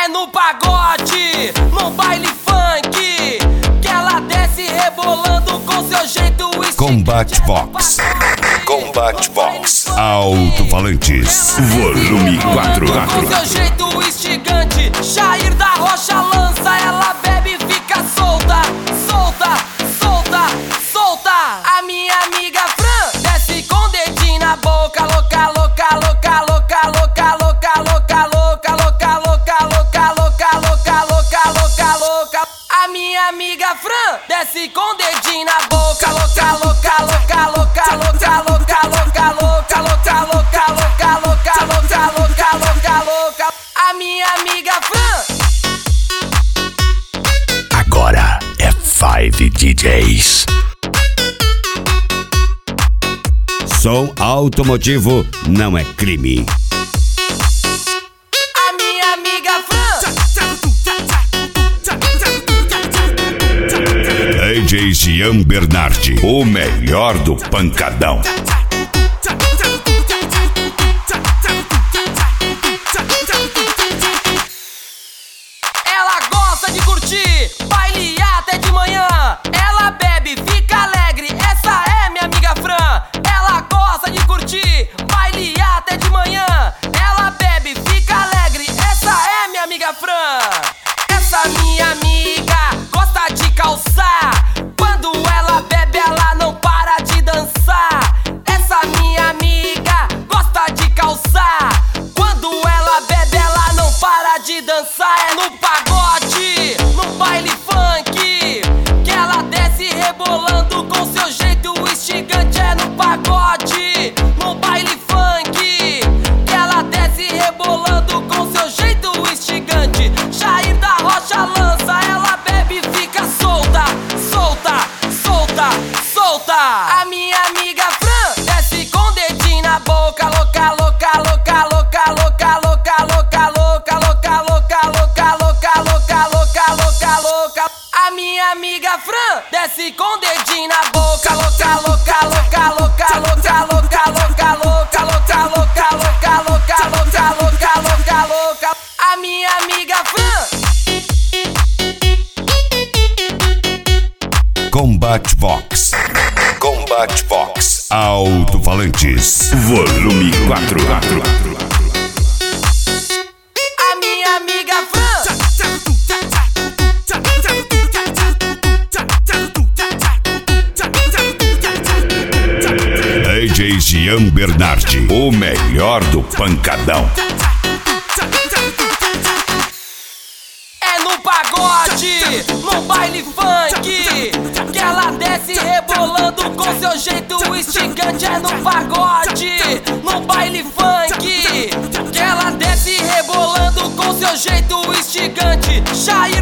É no pagode, no baile funk, que ela desce rebolando com seu jeito esticante. Combate Vox. Combate Vox. Alto-falantes. Volume 4. Com seu jeito instigante, Jair da Rocha lança, ela bebe e fica solta, solta, solta, solta. A minha amiga Fran desce com dedinho na boca, louca, louca, louca, louca, louca, louca, louca, louca, louca, louca, louca, louca, louca, louca, louca, louca. A minha amiga Fran desce com dedinho na boca, louca, louca, louca, louca, louca, louca, louca, louca, louca, louca, louca, louca, louca, louca, louca, louca. A minha amiga Fran. Agora é 5 DJs. Som automotivo não é crime. A minha amiga Fran. DJ Jean Bernardi, o melhor do pancadão. Ela gosta de curtir baile até de manhã. Ela bebe, fica alegre. Essa é minha amiga Fran. Ela gosta de curtir baile até de manhã. Ela bebe, fica alegre. Essa é minha amiga Fran. Essa minha amiga gosta de calçar. Quando ela bebe, ela não para de dançar. Essa minha amiga gosta de calçar. Quando ela bebe, ela não para de dançar. É no pagode, no baile funk, que ela desce rebolando com seu jeito instigante. É no pagode, no baile funk, que ela desce rebolando com seu jeito instigante. Jair da Rocha lança, ela bebe e fica solta, solta, solta, solta. A minha amiga Fran desce com dedinho na boca, louca, louca, louca, louca, louca, louca, louca, louca, louca, louca, louca, louca, louca, louca, louca, louca. A minha amiga Fran desce com dedinho na boca, louca, louca, louca, louca, louca, louca, louca, louca, louca, louca, louca, louca, louca, louca, louca, louca. A minha amiga Fran. Combate Vox. Combate Vox. Alto-falantes. Volume 4. A minha amiga Fran. DJ Jean Bernardi, o melhor do pancadão. É no pagode, no baile funk, que ela desce rebolando com seu jeito instigante. É no pagode, no baile funk, que ela desce rebolando com seu jeito instigante. Jair